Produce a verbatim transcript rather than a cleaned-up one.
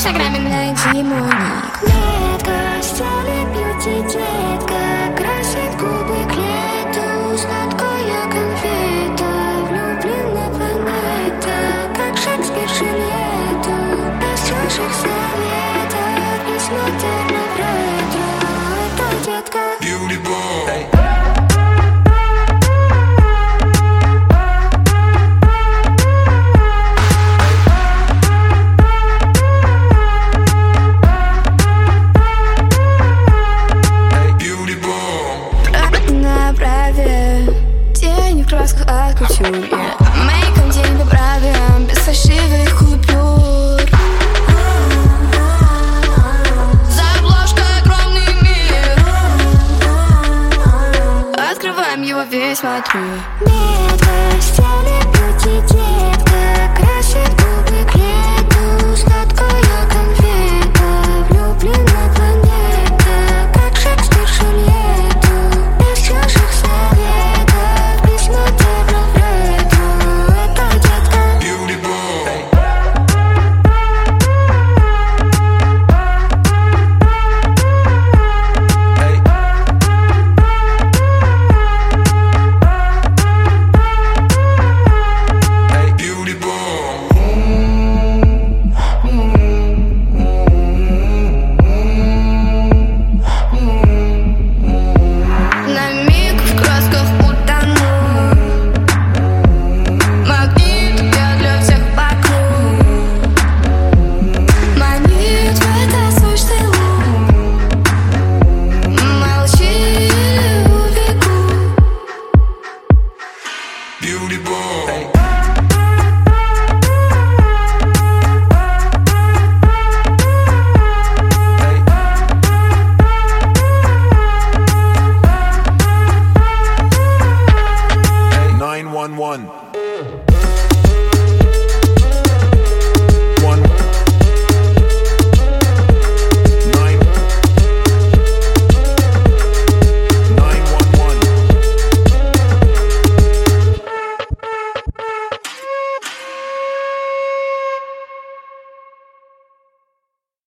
инстаграме найди мой ник. Детка, стали бьюти, детка, красит губы к лету, сладкая конфета, влюблена планета, как Шекспир Джульетту, без чужих советов, не смотрят на ретро. Это детка. Тени в красках от кутюр, yeah. Мейком день по правилам, без фальшивых купюр. За обложкой огромный мир, открываем его весь, смотрю.